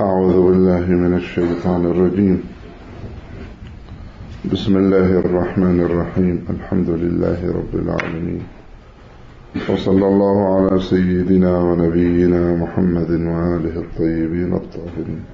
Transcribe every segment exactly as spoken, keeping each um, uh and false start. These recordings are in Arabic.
أعوذ بالله من الشيطان الرجيم. بسم الله الرحمن الرحيم. الحمد لله رب العالمين، وصلى الله على سيدنا ونبينا محمد وآله الطيبين الطاهرين.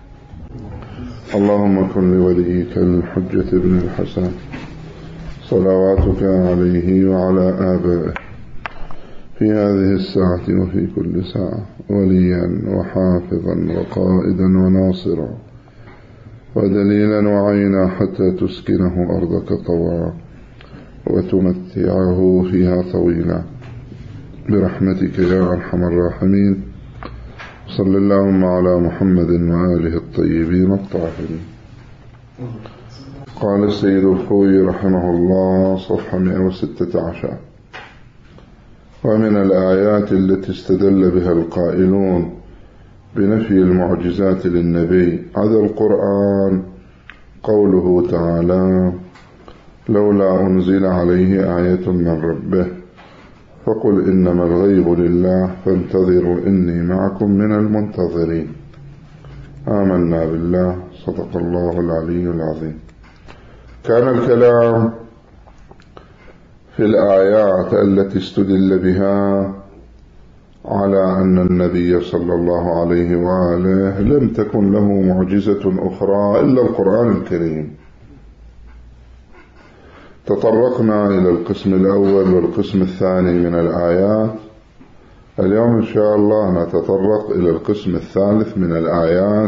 اللهم كن لوليك الحجة بن الحسن صلواتك عليه وعلى آبائه في هذه الساعة وفي كل ساعة وليا وحافظا وقائدا وناصرا ودليلا وعينا حتى تسكنه أرضك طوعا وتمتعه فيها طويلا برحمتك يا أرحم الراحمين. صلى اللهم على محمد وآله الطيبين الطاهرين. قال السيد الخوي رحمه الله صفحة مئة وستة عشر: ومن الآيات التي استدل بها القائلون بنفي المعجزات للنبي هذا القرآن قوله تعالى: لولا أنزل عليه آية من ربه فقل إنما الغيب لله فانتظروا إني معكم من المنتظرين. آمنا بالله. صدق الله العلي العظيم. كان الكلام في الآيات التي استدل بها على أن النبي صلى الله عليه وآله لم تكن له معجزة أخرى إلا القرآن الكريم. تطرقنا إلى القسم الأول والقسم الثاني من الآيات. اليوم إن شاء الله نتطرق إلى القسم الثالث من الآيات،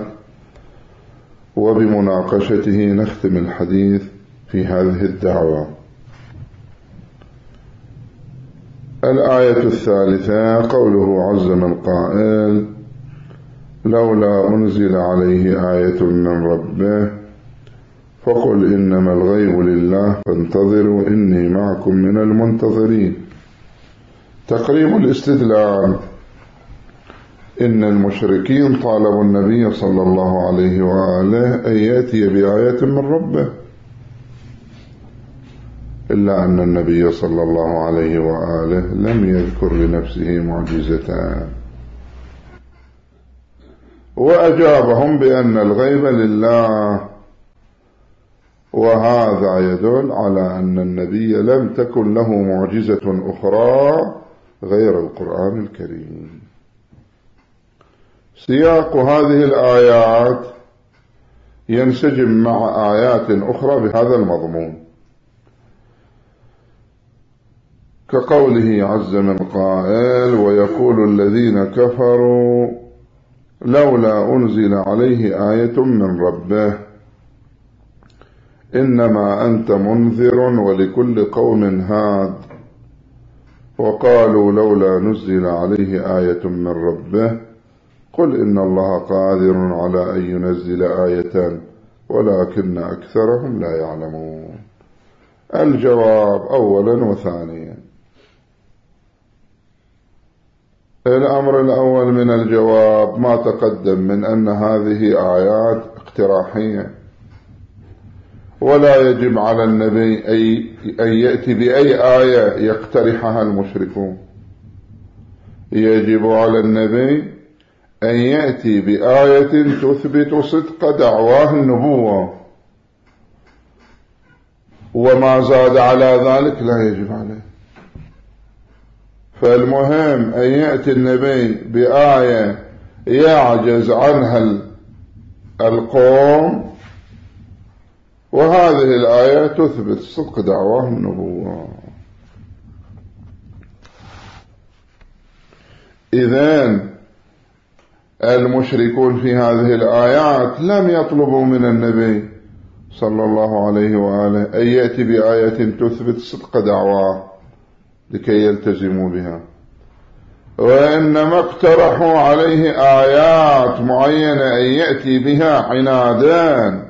وبمناقشته نختم الحديث في هذه الدعوة. الآية الثالثة قوله عز من قائل: لولا أنزل عليه آية من ربه فقل إنما الغيب لله فانتظروا إني معكم من المنتظرين. تقريب الاستدلال: إن المشركين طالبوا النبي صلى الله عليه وآله أن يأتي بآية من ربه، إلا أن النبي صلى الله عليه وآله لم يذكر لنفسه معجزتان، وأجابهم بأن الغيب لله، وهذا يدل على أن النبي لم تكن له معجزة أخرى غير القرآن الكريم. سياق هذه الآيات ينسجم مع آيات أخرى بهذا المضمون، كقوله عز من قائل: ويقول الذين كفروا لولا أنزل عليه آية من ربه إنما أنت منذر ولكل قوم هاد. وقالوا لولا نزل عليه آية من ربه قل إن الله قادر على أن ينزل آية ولكن أكثرهم لا يعلمون. الجواب أولا وثانيا. الأمر الأول من الجواب ما تقدم من أن هذه آيات اقتراحية، ولا يجب على النبي أن يأتي بأي آية يقترحها المشركون. يجب على النبي أن يأتي بآية تثبت صدق دعواه النبوة، وما زاد على ذلك لا يجب عليه. فالمهم أن يأتي النبي بآية يعجز عنها القوم، وهذه الآية تثبت صدق دعواه النبوة. إذن المشركون في هذه الآيات لم يطلبوا من النبي صلى الله عليه وآله أن يأتي بآية تثبت صدق دعواه لكي يلتزموا بها، وإنما اقترحوا عليه آيات معينة أن يأتي بها عنادا.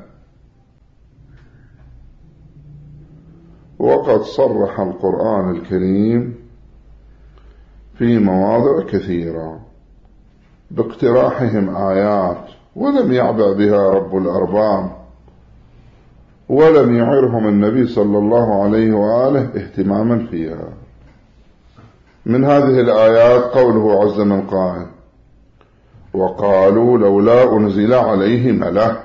وقد صرح القرآن الكريم في مواضع كثيرة باقتراحهم آيات، ولم يعبأ بها رب الأرباب، ولم يعرهم النبي صلى الله عليه وآله اهتماما فيها. من هذه الآيات قوله عز من قائل: وقالوا لولا أنزل عليه ملك،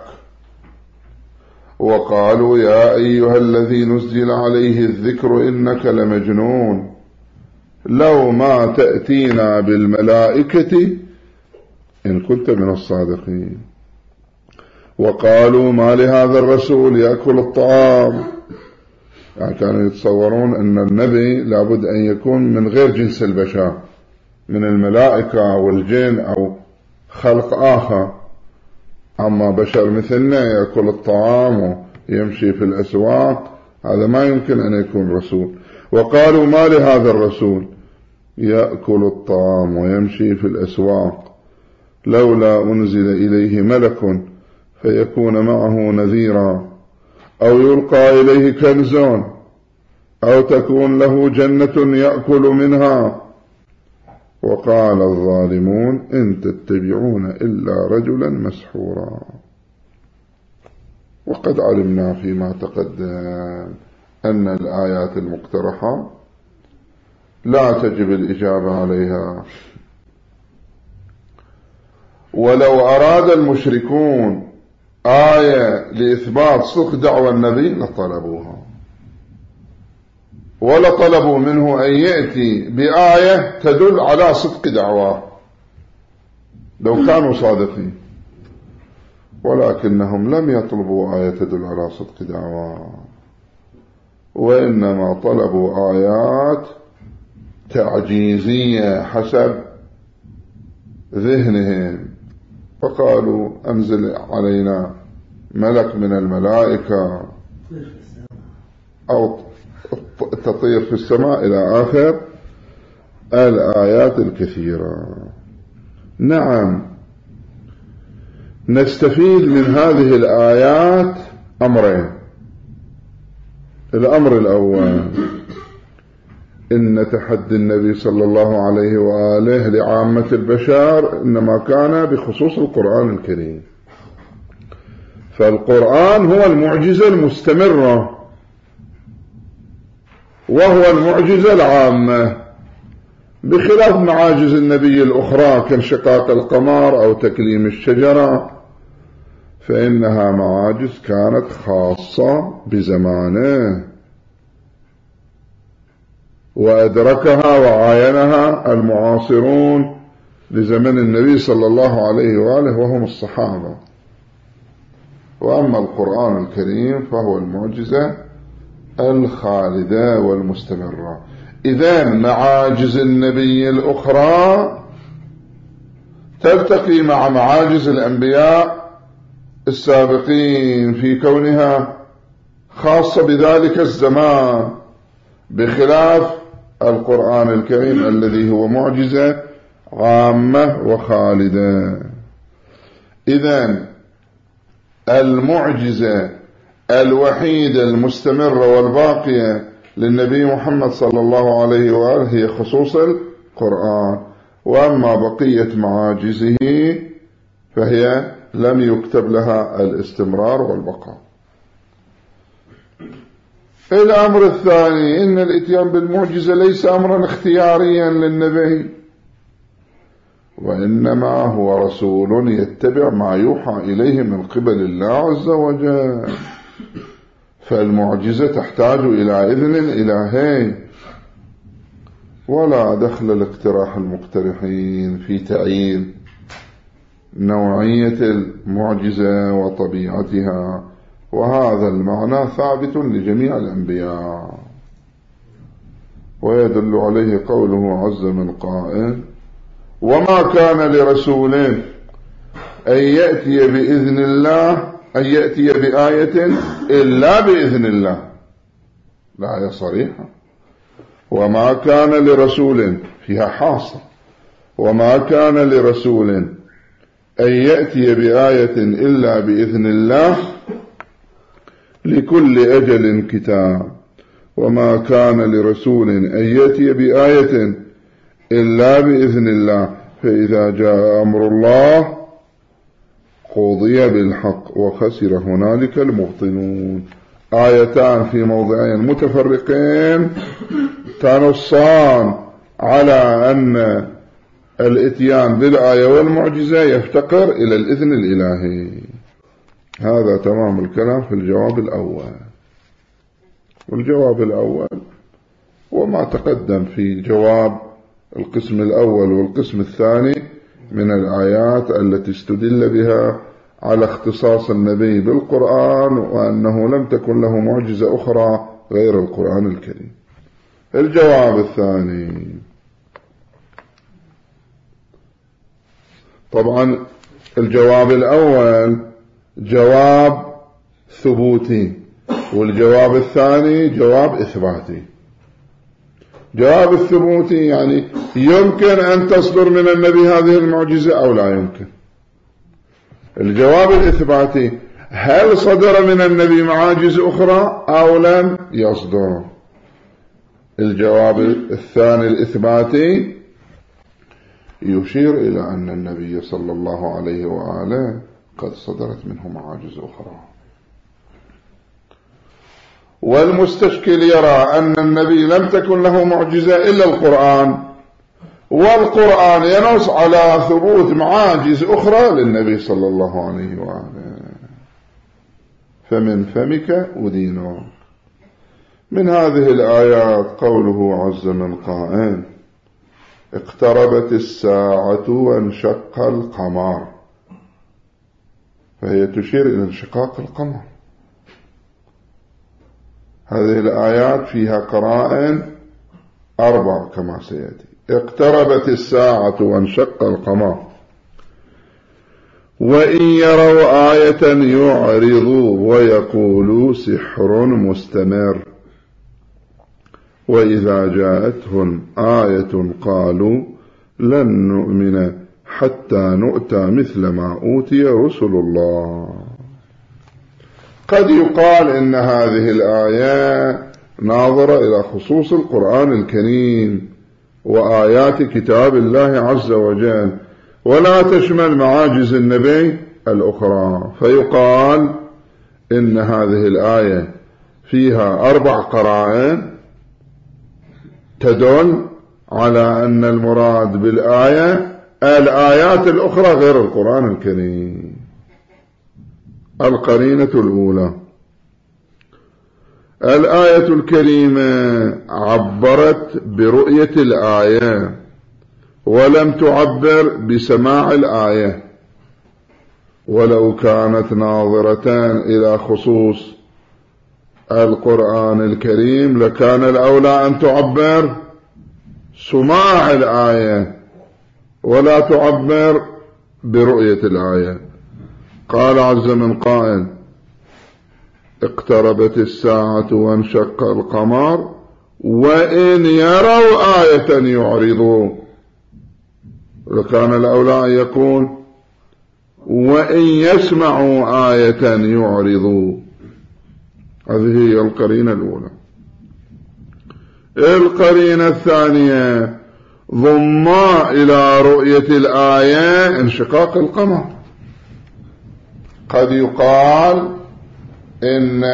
وقالوا يا أيها الذي نزل عليه الذكر إنك لمجنون، لو ما تأتينا بالملائكة إن كنت من الصادقين. وقالوا ما لهذا الرسول يأكل الطعام، يعني كانوا يتصورون أن النبي لابد أن يكون من غير جنس البشر، من الملائكة والجن أو خلق آخر، أما بشر مثلنا يأكل الطعام ويمشي في الأسواق، هذا ما يمكن أن يكون رسول. وقالوا ما لهذا الرسول يأكل الطعام ويمشي في الأسواق لولا أنزل إليه ملك فيكون معه نذيرا أو يلقى إليه كنز أو تكون له جنة يأكل منها. وقال الظالمون إن تتبعون إلا رجلا مسحورا. وقد علمنا فيما تقدم أن الآيات المقترحة لا تجب الإجابة عليها، ولو أراد المشركون آية لإثبات صدق دعوى النبي لطلبوها، ولطلبوا منه أن يأتي بآية تدل على صدق دعواه لو كانوا صادقين، ولكنهم لم يطلبوا آية تدل على صدق دعواه، وإنما طلبوا آيات تعجيزية حسب ذهنهم، فقالوا أنزل علينا ملك من الملائكة أو تطير في السماء إلى آخر الآيات الكثيرة. نعم، نستفيد من هذه الآيات أمرين. الأمر الأول إن تحدي النبي صلى الله عليه وآله لعامة البشر إنما كان بخصوص القرآن الكريم، فالقرآن هو المعجزة المستمرة وهو المعجزة العامة، بخلاف معاجز النبي الأخرى كانشقاق القمر أو تكليم الشجرة، فإنها معاجز كانت خاصة بزمانه وأدركها وعاينها المعاصرون لزمن النبي صلى الله عليه وآله وهم الصحابة. وأما القرآن الكريم فهو المعجزة الخالدة والمستمرة. إذن معاجز النبي الأخرى تلتقي مع معاجز الأنبياء السابقين في كونها خاصة بذلك الزمان، بخلاف القرآن الكريم الذي هو معجزة عامة وخالدة. إذن المعجزة الوحيدة المستمرة والباقية للنبي محمد صلى الله عليه وآله هي خصوص القرآن، وأما بقية معاجزه فهي لم يكتب لها الاستمرار والبقاء. الأمر الثاني إن الإتيان بالمعجزة ليس أمرا اختياريا للنبي، وإنما هو رسول يتبع ما يوحى إليه من قبل الله عز وجل، فالمعجزة تحتاج إلى إذن الإلهي، ولا دخل لاقتراح المقترحين في تعيين نوعية المعجزة وطبيعتها، وهذا المعنى ثابت لجميع الأنبياء. ويدل عليه قوله عز من قائل وما كان لرسول أن يأتي بإذن الله أن يأتي بآية إلا بإذن الله، الآية صريحة. وما كان لرسول فيها حاصة، وما كان لرسول أن يأتي بآية إلا بإذن الله لكل أجل كتاب، وما كان لرسول أن يأتي بآية إلا بإذن الله فإذا جاء أمر الله قضي بالحق وخسر هنالك المبطلون. آيتان في موضعين متفرقين تنصان على أن الإتيان بالآية والمعجزة يفتقر إلى الإذن الإلهي. هذا تمام الكلام في الجواب الأول. والجواب الأول وما تقدم في جواب القسم الأول والقسم الثاني من الآيات التي استدل بها على اختصاص النبي بالقرآن وأنه لم تكن له معجزة أخرى غير القرآن الكريم. الجواب الثاني، طبعا الجواب الأول جواب ثبوتي والجواب الثاني جواب إثباتي. جواب الثبوتي يعني يمكن أن تصدر من النبي هذه المعجزة أو لا يمكن. الجواب الإثباتي هل صدر من النبي معاجز أخرى أو لم يصدر. الجواب الثاني الإثباتي يشير إلى أن النبي صلى الله عليه وآله قد صدرت منه معاجز أخرى. والمستشكل يرى أن النبي لم تكن له معجزة إلا القرآن، والقرآن ينص على ثبوت معاجز أخرى للنبي صلى الله عليه وآله. فمن فمك أدينك. من هذه الآيات قوله عز من قائل اقتربت الساعة وانشق القمر، فهي تشير إلى انشقاق القمر. هذه الآيات فيها قرائن أربع كما سيأتي. اقتربت الساعة وانشق القمر، وإن يروا آية يعرضوا ويقولوا سحر مستمر، وإذا جاءتهم آية قالوا لن نؤمن حتى نؤتى مثل ما أوتي رسل الله. قد يقال إن هذه الآية ناظرة إلى خصوص القرآن الكريم وآيات كتاب الله عز وجل، ولا تشمل معاجز النبي الأخرى، فيقال إن هذه الآية فيها أربع قرائن تدل على أن المراد بالآية الآيات الأخرى غير القرآن الكريم. القرينة الأولى، الآية الكريمة عبرت برؤية الآية ولم تعبر بسماع الآية، ولو كانت ناظرة إلى خصوص القرآن الكريم لكان الأولى أن تعبر سماع الآية ولا تعبر برؤية الآية. قال عز من قائل اقتربت الساعة وانشق القمر وإن يروا آية يعرضوا، لكان الأولى أن يقول وإن يسمعوا آية يعرضوا. هذه هي القرينة الأولى. القرينة الثانية ضم إلى رؤية الآية انشقاق القمر. قد يقال إن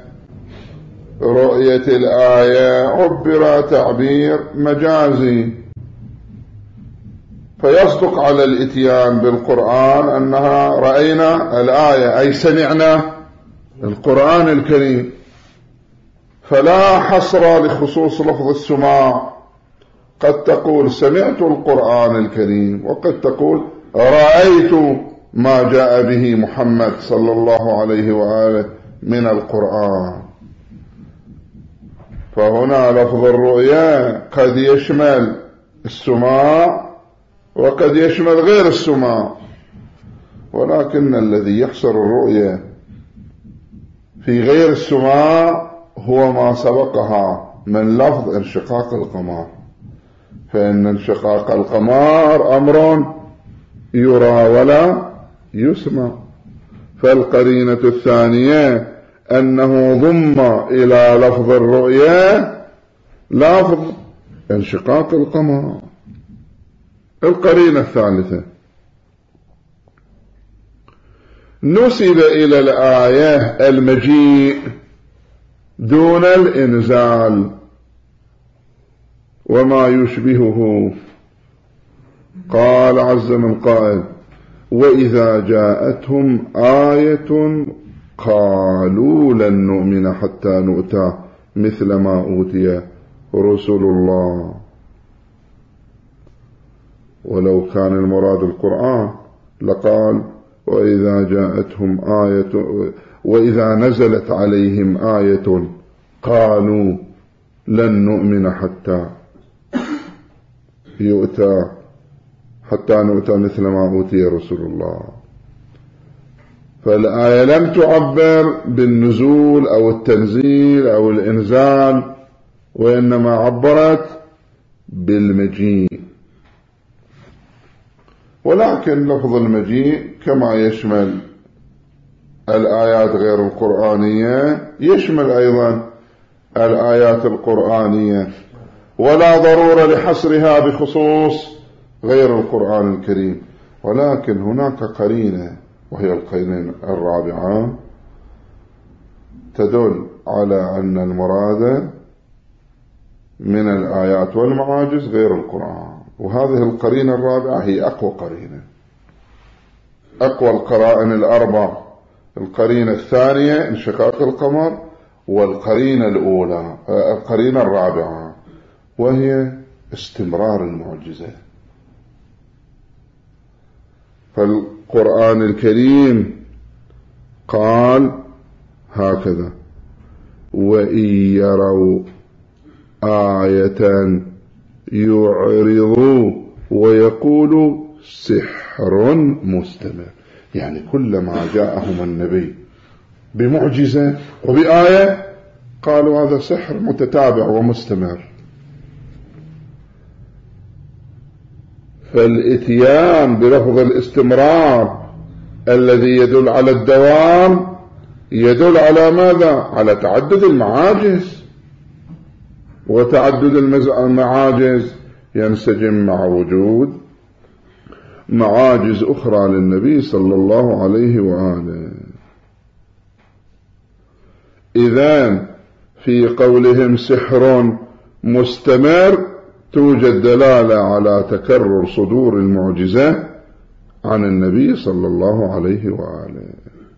رؤية الآية عبر تعبير مجازي، فيصدق على الإتيان بالقرآن أنها رأينا الآية أي سمعنا القرآن الكريم، فلا حصر لخصوص لفظ السماع. قد تقول سمعت القرآن الكريم، وقد تقول رأيت ما جاء به محمد صلى الله عليه وآله من القرآن. فهنا لفظ الرؤيا قد يشمل السماع وقد يشمل غير السماع، ولكن الذي يحصر الرؤيا في غير السماع هو ما سبقها من لفظ انشقاق القمر، فإن انشقاق القمر أمر يرى ولا يسمع. فالقرينة الثانية أنه ضم إلى لفظ الرؤيا لفظ انشقاق القمر. القرينة الثالثة نسب إلى الآية المجيء دون الإنزال وما يشبهه، قال عز من قائل: وإذا جاءتهم آية قالوا لن نؤمن حتى نؤتى مثل ما أوتي رسل الله. ولو كان المراد القرآن لقال: وإذا جاءتهم آية وإذا نزلت عليهم آية قالوا لن نؤمن حتى يؤتى حتى نؤتى مثل ما أوتي رسل الله. فالآية لم تعبر بالنزول أو التنزيل أو الإنزال، وإنما عبرت بالمجيء. ولكن لفظ المجيء كما يشمل الآيات غير القرآنية يشمل أيضا الآيات القرآنية، ولا ضرورة لحصرها بخصوص غير القرآن الكريم. ولكن هناك قرينة وهي القرينة الرابعة تدل على أن المراد من الآيات والمعاجز غير القرآن، وهذه القرينة الرابعة هي أقوى قرينة، أقوى القرائن الأربع. القرينة الثانية انشقاق القمر، والقرينة الأولى القرينة الرابعة وهي استمرار المعجزة. فالقرآن الكريم قال هكذا: وإن يروا آية يعرضوا ويقولوا سحر مستمر. يعني كلما جاءهم النبي بمعجزة وبآية قالوا هذا سحر متتابع ومستمر. فالإتيان بلفظ الاستمرار الذي يدل على الدوام يدل على ماذا؟ على تعدد المعاجز، وتعدد المعاجز ينسجم مع وجود معاجز أخرى للنبي صلى الله عليه وآله. إذن في قولهم سحر مستمر توجد دلالة على تكرر صدور المعجزة عن النبي صلى الله عليه وآله.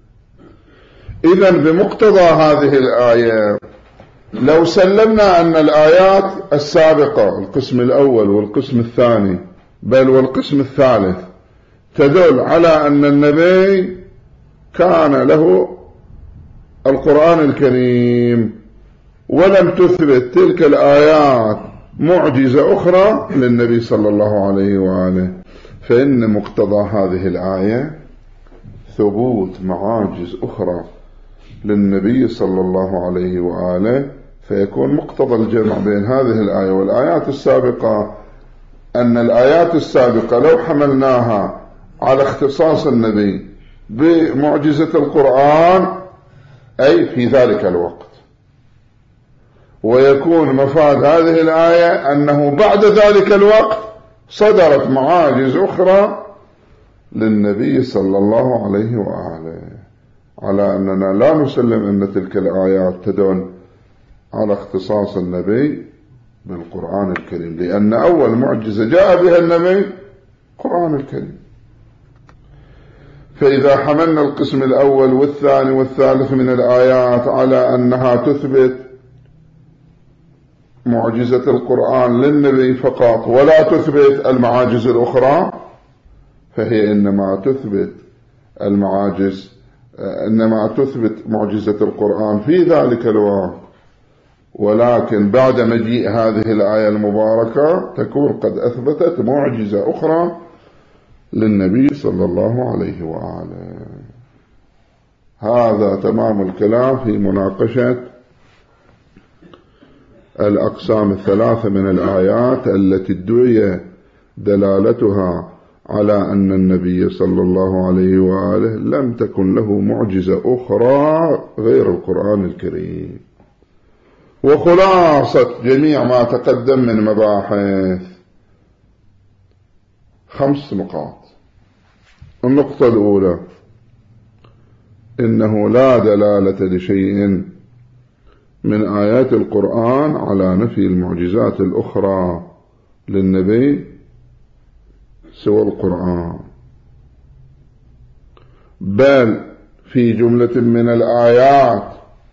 إذن بمقتضى هذه الآية لو سلمنا أن الآيات السابقة القسم الأول والقسم الثاني بل والقسم الثالث تدل على أن النبي كان له القرآن الكريم، ولم تثبت تلك الآيات معجزة أخرى للنبي صلى الله عليه وآله، فإن مقتضى هذه الآية ثبوت معاجز أخرى للنبي صلى الله عليه وآله، فيكون مقتضى الجمع بين هذه الآية والآيات السابقة أن الآيات السابقة لو حملناها على اختصاص النبي بمعجزة القرآن أي في ذلك الوقت، ويكون مفاد هذه الآية أنه بعد ذلك الوقت صدرت معاجز أخرى للنبي صلى الله عليه وآله، على أننا لا نسلم أن تلك الآيات تدل على اختصاص النبي بالقرآن الكريم، لأن أول معجزة جاء بها النبي القرآن الكريم. فإذا حملنا القسم الأول والثاني والثالث من الآيات على أنها تثبت معجزة القرآن للنبي فقط ولا تثبت المعاجز الأخرى، فهي إنما تثبت المعاجز إنما تثبت معجزة القرآن في ذلك الوقت، ولكن بعد مجيء هذه الآية المباركة تكون قد أثبتت معجزة أخرى للنبي صلى الله عليه وآله. هذا تمام الكلام في مناقشة الأقسام الثلاثة من الآيات التي ادعي دلالتها على أن النبي صلى الله عليه وآله لم تكن له معجزة أخرى غير القرآن الكريم. وخلاصة جميع ما تقدم من مباحث خمس نقاط. النقطة الأولى: إنه لا دلالة لشيء من آيات القرآن على نفي المعجزات الأخرى للنبي سوى القرآن، بل في جملة من الآيات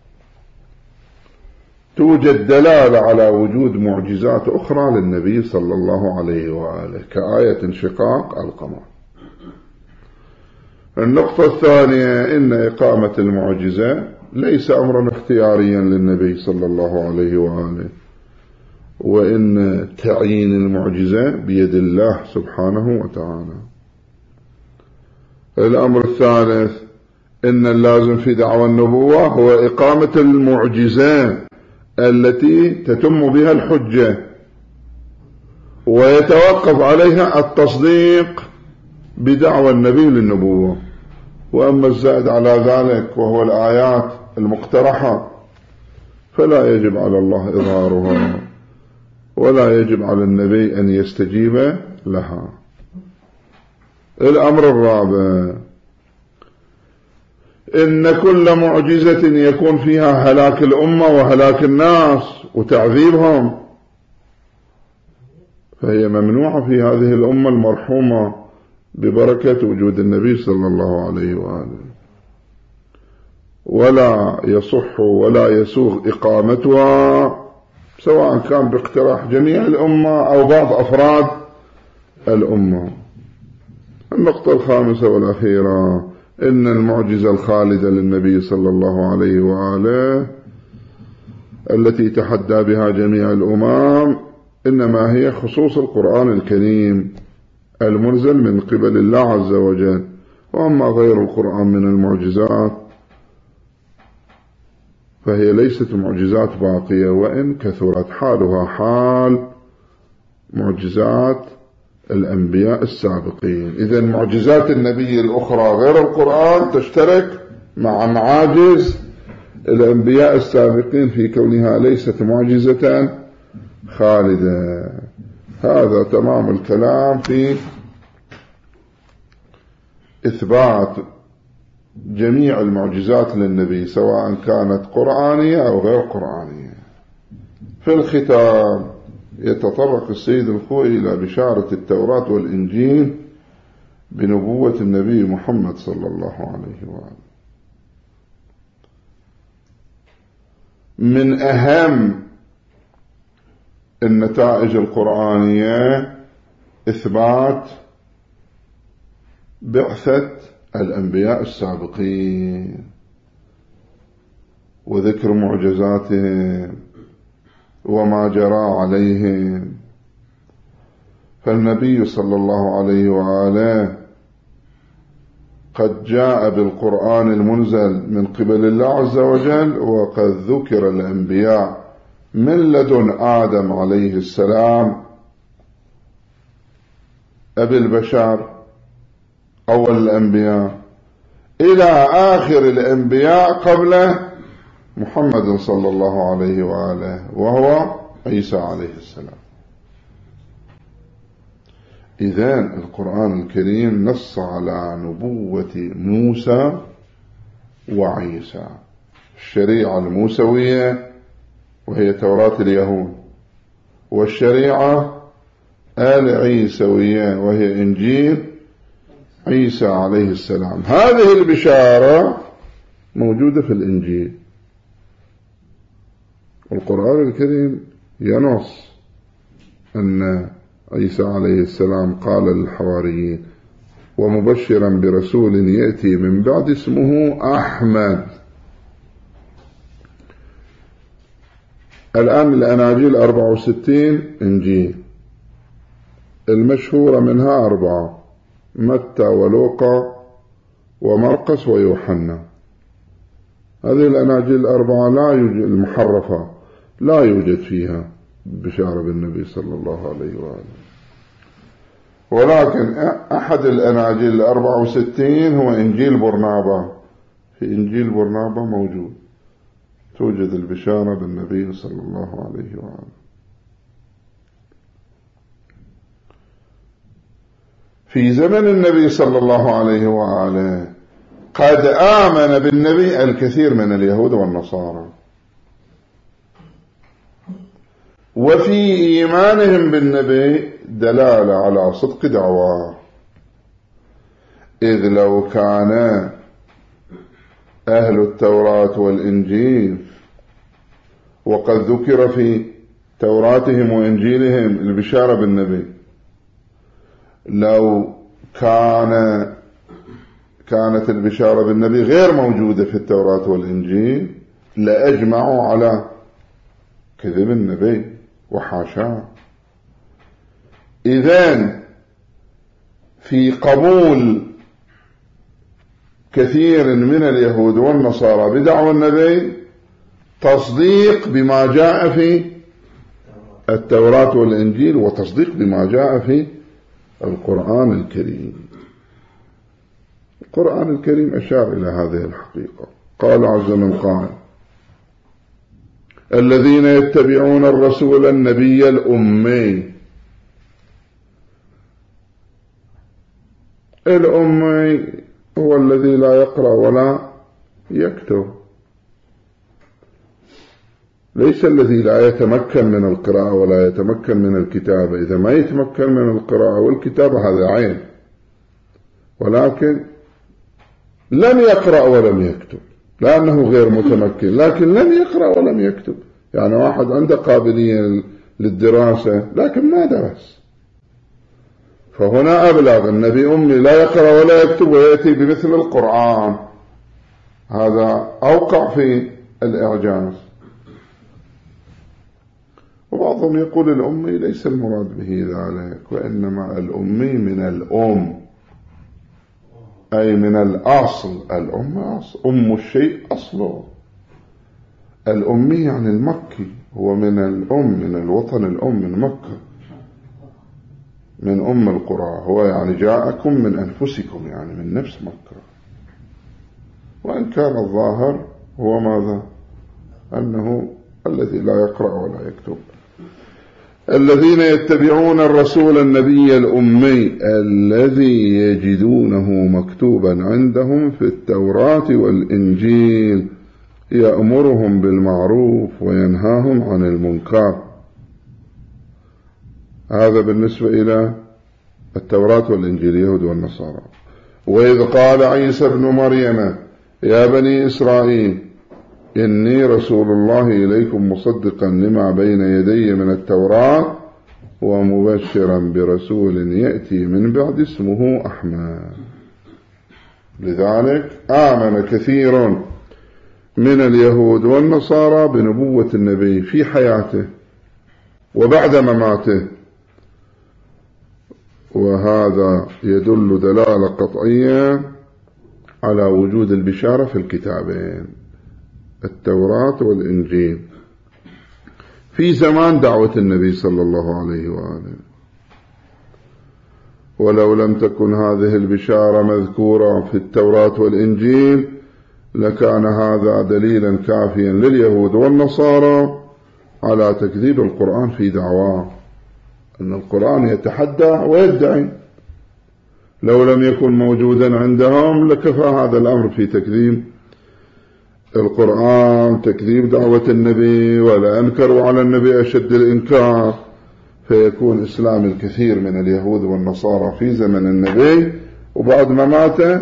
توجد دلالة على وجود معجزات أخرى للنبي صلى الله عليه وآله، كآية انشقاق القمر. النقطة الثانية، إن إقامة المعجزة ليس أمرا اختياريا للنبي صلى الله عليه وآله، وإن تعيين المعجزة بيد الله سبحانه وتعالى. الأمر الثالث، إن اللازم في دعوى النبوة هو إقامة المعجزة التي تتم بها الحجة ويتوقف عليها التصديق بدعوى النبي للنبوة. وأما الزائد على ذلك وهو الآيات المقترحة فلا يجب على الله إظهارها، ولا يجب على النبي أن يستجيب لها. الأمر الرابع، إن كل معجزة يكون فيها هلاك الأمة وهلاك الناس وتعذيبهم فهي ممنوعة في هذه الأمة المرحومة ببركة وجود النبي صلى الله عليه وآله، ولا يصح ولا يسوغ إقامتها سواء كان باقتراح جميع الأمة أو بعض أفراد الأمة. النقطة الخامسة والأخيرة، إن المعجزة الخالدة للنبي صلى الله عليه وآله التي تحدى بها جميع الأمم إنما هي خصوص القرآن الكريم المنزل من قبل الله عز وجل، وأما غير القرآن من المعجزات فهي ليست معجزات باقية، وإن كثرت حالها حال معجزات الأنبياء السابقين. إذن معجزات النبي الأخرى غير القرآن تشترك مع معاجز الأنبياء السابقين في كونها ليست معجزة خالدة. هذا تمام الكلام في إثبات جميع المعجزات للنبي سواء كانت قرآنية أو غير قرآنية. في الختام يتطرق السيد الخوئي إلى بشارة التوراة والإنجيل بنبوة النبي محمد صلى الله عليه وآله. من أهم النتائج القرآنية إثبات بعثة الأنبياء السابقين وذكر معجزاتهم وما جرى عليهم. فالنبي صلى الله عليه وآله قد جاء بالقرآن المنزل من قبل الله عز وجل، وقد ذكر الأنبياء من لدن آدم عليه السلام أبي البشر أول الأنبياء إلى آخر الأنبياء قبل محمد صلى الله عليه وآله وهو عيسى عليه السلام. إذن القرآن الكريم نص على نبوة موسى وعيسى، الشريعة الموسوية وهي توراة اليهود، والشريعة العيسوية وهي إنجيل عيسى عليه السلام. هذه البشارة موجودة في الإنجيل. القرآن الكريم ينص أن عيسى عليه السلام قال للحواريين: ومبشرا برسول يأتي من بعد اسمه أحمد. الآن الأناجيل أربعة وستين إنجيل، المشهورة منها أربعة: متى ولوقا ومرقس ويوحنا. هذه الأناجيل الأربعة لا يوجد المحرفة لا يوجد فيها بشارة بالنبي صلى الله عليه وآله، ولكن أحد الأناجيل الأربعة وستين هو إنجيل برنابا. في إنجيل برنابا موجود توجد البشارة بالنبي صلى الله عليه وآله. في زمن النبي صلى الله عليه وآله قد آمن بالنبي الكثير من اليهود والنصارى، وفي إيمانهم بالنبي دلالة على صدق دعواه. إذ لو كان أهل التوراة والإنجيل وقد ذكر في توراتهم وإنجيلهم البشارة بالنبي، لو كان كانت البشارة بالنبي غير موجودة في التوراة والإنجيل لأجمعوا على كذب النبي وحاشاه. إذن في قبول كثير من اليهود والنصارى بدعوى النبي تصديق بما جاء في التوراة والإنجيل وتصديق بما جاء في القرآن الكريم. القرآن الكريم أشار إلى هذه الحقيقة. قال عز من قائل: الذين يتبعون الرسول النبي الأمي. الأمي هو الذي لا يقرأ ولا يكتب، ليس الذي لا يتمكن من القراءة ولا يتمكن من الكتابة. إذا ما يتمكن من القراءة والكتابة هذا عين، ولكن لم يقرأ ولم يكتب لأنه غير متمكن، لكن لم يقرأ ولم يكتب. يعني واحد عنده قابلية للدراسة لكن ما درس، فهنا أبلغ. النبي أمي لا يقرأ ولا يكتب ويأتي بمثل القرآن، هذا أوقع في الإعجاز. وبعضهم يقول الأمي ليس المراد به ذلك، وإنما الأمي من الأم، أي من الأصل. الأم أصل، أم الشيء أصله. الأمي يعني المكي، هو من الأم، من الوطن الأم، من مكة، من أم القرى. هو يعني جاءكم من أنفسكم، يعني من نفس مكة. وإن كان الظاهر هو ماذا؟ أنه الذي لا يقرأ ولا يكتب. الذين يتبعون الرسول النبي الأمي الذي يجدونه مكتوبا عندهم في التوراة والإنجيل يأمرهم بالمعروف وينهاهم عن المنكر. هذا بالنسبة إلى التوراة والإنجيل، اليهود والنصارى. وإذ قال عيسى ابن مريم يا بني إسرائيل إني رسول الله إليكم مصدقا لما بين يدي من التوراة ومبشرا برسول يأتي من بعد اسمه أحمد. لذلك آمن كثير من اليهود والنصارى بنبوة النبي في حياته وبعد مماته، وهذا يدل دلالة قطعية على وجود البشارة في الكتابين التوراة والإنجيل في زمان دعوة النبي صلى الله عليه وآله. ولو لم تكن هذه البشارة مذكورة في التوراة والإنجيل لكان هذا دليلا كافيا لليهود والنصارى على تكذيب القرآن في دعواه أن القرآن يتحدى ويدعي. لو لم يكن موجودا عندهم لكفى هذا الأمر في تكذيب القرآن، تكذيب دعوة النبي، ولا أنكروا على النبي أشد الإنكار، فيكون إسلام الكثير من اليهود والنصارى في زمن النبي وبعد ما مات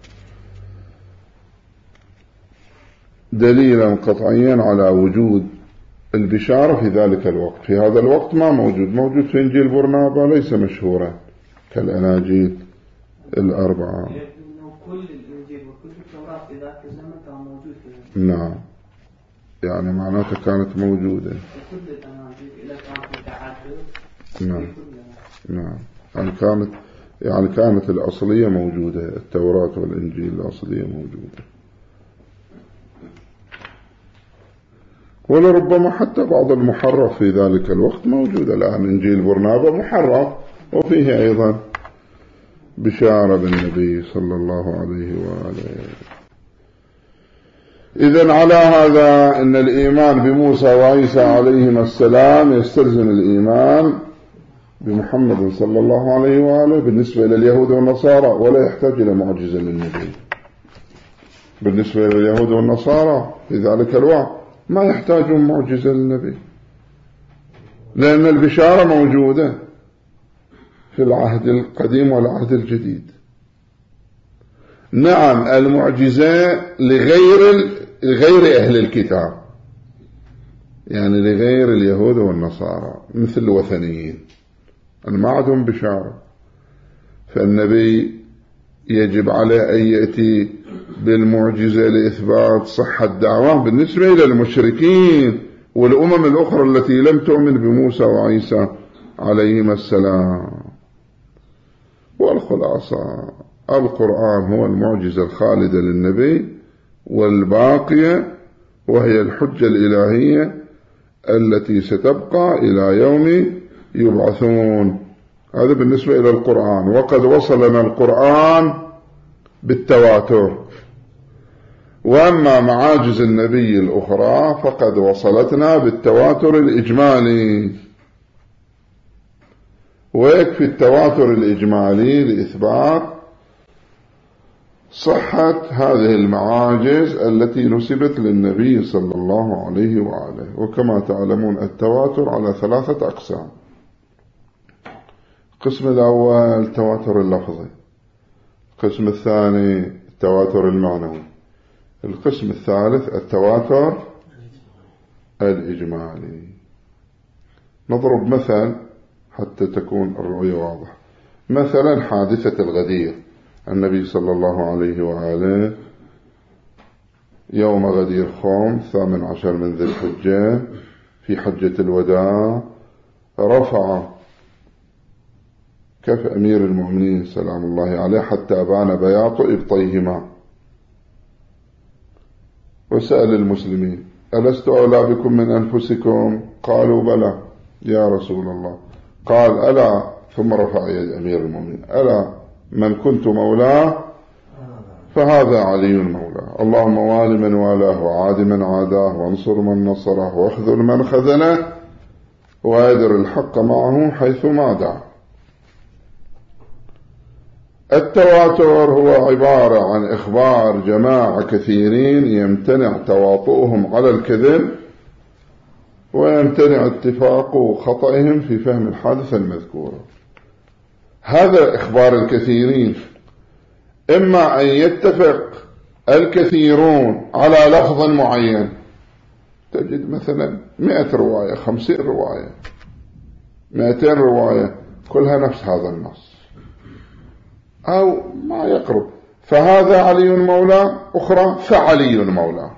دليلا قطعيا على وجود البشارة في ذلك الوقت. في هذا الوقت ما موجود، موجود في إنجيل برنابا ليس مشهورا كالأناجيل الأربعة. كل الإنجيل وكل التوراة في ذاك الزمن كان موجود فيه. نعم، يعني معناتها كانت موجودة. كل الأناجيل إلى كانت متعددة. نعم نعم، يعني كانت يعني كانت الأصلية موجودة، التوراة والإنجيل الأصلية موجودة. ولربما حتى بعض المحرف في ذلك الوقت موجود الآن. إنجيل برنابا محرف وفيه أيضا بشارة بالنبي صلى الله عليه وآله. إذن على هذا أن الإيمان بموسى وعيسى عليهما السلام يستلزم الإيمان بمحمد صلى الله عليه وآله بالنسبة إلى اليهود والنصارى، ولا يحتاج إلى معجزة للنبي. بالنسبة إلى اليهود والنصارى في ذلك الوقت ما يحتاجون معجزة للنبي، لأن البشارة موجودة في العهد القديم والعهد الجديد. نعم المعجزة لغير غير أهل الكتاب، يعني لغير اليهود والنصارى مثل الوثنيين ما عندهم بشارة، فالنبي يجب عليه أن يأتي بالمعجزة لإثبات صحة دعواه بالنسبة إلى المشركين والأمم الأخرى التي لم تؤمن بموسى وعيسى عليهما السلام. والخلاصة القرآن هو المعجزة الخالدة للنبي والباقية، وهي الحجة الإلهية التي ستبقى إلى يوم يبعثون. هذا بالنسبة إلى القرآن. وقد وصلنا القرآن بالتواتر، وأما معاجز النبي الأخرى فقد وصلتنا بالتواتر الإجمالي، ويكفي التواتر الإجمالي لإثبات صحة هذه المعاجز التي نسبت للنبي صلى الله عليه وآله. وكما تعلمون التواتر على ثلاثة أقسام: القسم الأول التواتر اللفظي، القسم الثاني التواتر المعنوي، القسم الثالث التواتر الإجمالي. نضرب مثل حتى تكون الرؤية واضحة. مثلا حادثة الغدير، النبي صلى الله عليه وآله يوم غدير خوم ثامن عشر من ذي الحجة في حجة الوداع رفع كف أمير المؤمنين سلام الله عليه حتى بان بياض إبطيهما، وسأل المسلمين: ألست أولى بكم من أنفسكم؟ قالوا: بلى يا رسول الله. قال: ألا، ثم رفع يد أمير المؤمنين: ألا من كنت مولاه فهذا علي مولاه، اللهم وال من والاه وعاد من عاداه وانصر من نصره واخذل من خذله وادر الحق معه حيث ما دعا. التواتر هو عبارة عن إخبار جماعة كثيرين يمتنع تواطؤهم على الكذب ويمتنع اتفاق خطئهم في فهم الحادثة المذكورة. هذا إخبار الكثيرين، إما أن يتفق الكثيرون على لفظ معين، تجد مثلا مئة رواية، خمسين رواية، مئتين رواية كلها نفس هذا النص أو ما يقرب، فهذا علي مولاه، أخرى فعلي مولاه.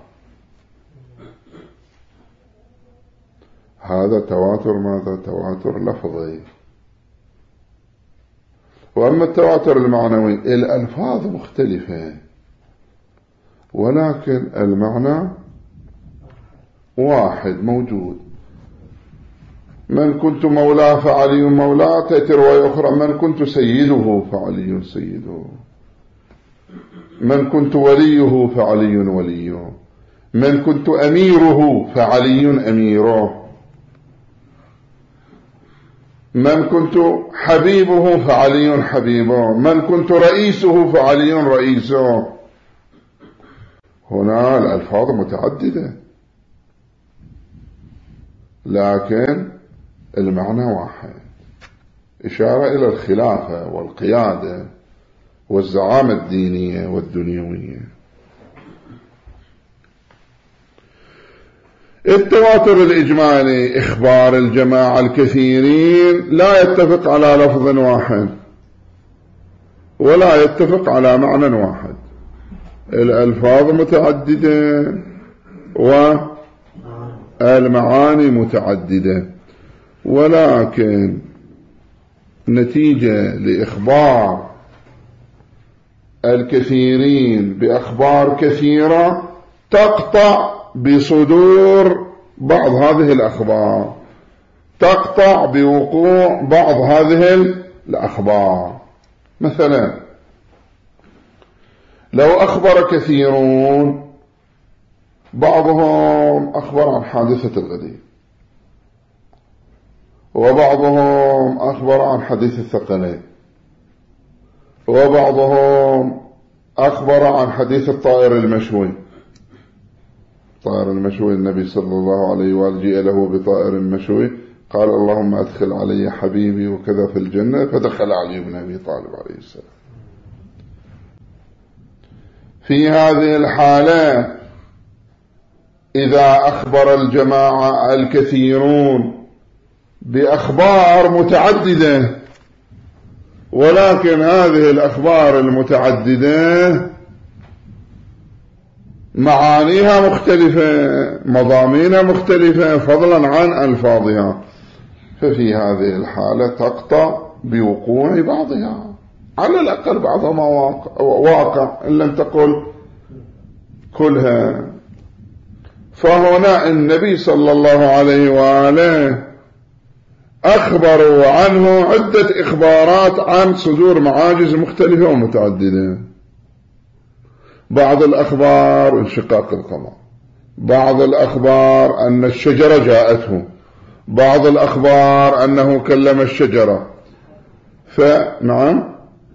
هذا تواتر ماذا؟ تواتر لفظي. وأما التواتر المعنوي الألفاظ مختلفة ولكن المعنى واحد موجود. من كنت مولاه فعلي مولاه، تأتي رواية أخرى: من كنت سيده فعلي سيده، من كنت وليه فعلي وليه، من كنت أميره فعلي أميره، من كنت حبيبه فعلي حبيبه، من كنت رئيسه فعلي رئيسه. هنا الألفاظ متعددة لكن المعنى واحد، إشارة إلى الخلافة والقيادة والزعامة الدينية والدنيوية. التواتر الإجمالي إخبار الجماعة الكثيرين لا يتفق على لفظ واحد ولا يتفق على معنى واحد، الألفاظ متعددة والمعاني متعددة، ولكن نتيجة لإخبار الكثيرين بأخبار كثيرة تقطع بصدور بعض هذه الأخبار، تقطع بوقوع بعض هذه الأخبار. مثلا لو أخبر كثيرون، بعضهم أخبر عن حادثة الغدير، وبعضهم أخبر عن حديث الثقلين، وبعضهم أخبر عن حديث الطائر المشوي. الطائر المشوي النبي صلى الله عليه وآله جاء له بطائر مشوي، قال: اللهم أدخل علي حبيبي وكذا في الجنة، فدخل علي بن أبي طالب عليه السلام. في هذه الحالة إذا أخبر الجماعة الكثيرون بأخبار متعددة، ولكن هذه الأخبار المتعددة معانيها مختلفة، مضامينها مختلفة، فضلا عن ألفاظها، ففي هذه الحالة تقطع بوقوع بعضها، على الأقل بعضها واقع, واقع إن لم تقل كلها. فهنا النبي صلى الله عليه وآله أخبروا عنه عدة إخبارات عن صدور معاجز مختلفة ومتعددة. بعض الأخبار انشقاق القمر، بعض الأخبار أن الشجرة جاءته، بعض الأخبار أنه كلم الشجرة. فنعم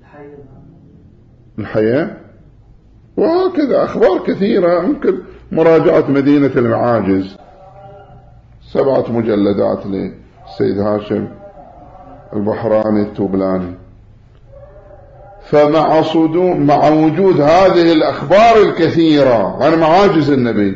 الحياة، وهكذا أخبار كثيرة. يمكن مراجعة مدينة المعاجز، سبعة مجلدات للسيد هاشم البحراني التوبلاني. فمع صدور مع وجود هذه الأخبار الكثيرة عن معاجز النبي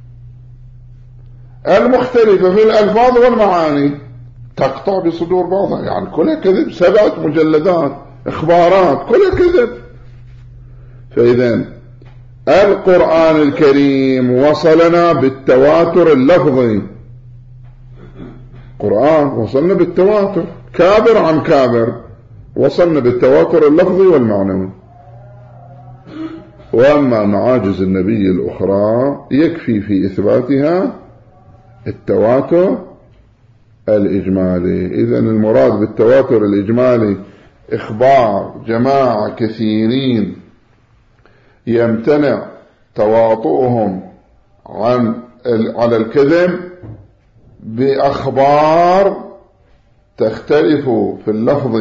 المختلفة في الألفاظ والمعاني، تقطع بصدور بعضها، يعني كلها كذب. سبعة مجلدات إخبارات كلها كذب. فإذا القرآن الكريم وصلنا بالتواتر اللفظي، القرآن وصلنا بالتواتر كابر عن كابر، وصلنا بالتواتر اللفظي والمعنوي. وأما معاجز النبي الأخرى يكفي في إثباتها التواتر الإجمالي. إذن المراد بالتواتر الإجمالي إخبار جماعة كثيرين يمتنع تواطؤهم عن على الكذب بأخبار تختلف في اللفظ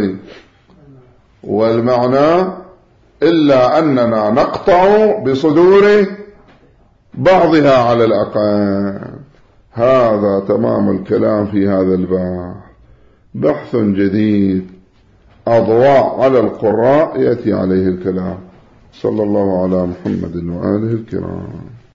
والمعنى، إلا أننا نقطع بصدور بعضها على الأقل. هذا تمام الكلام في هذا البحث. بحث جديد أضواء على القراء يأتي عليه الكلام. صلى الله على محمد وآله الكرام.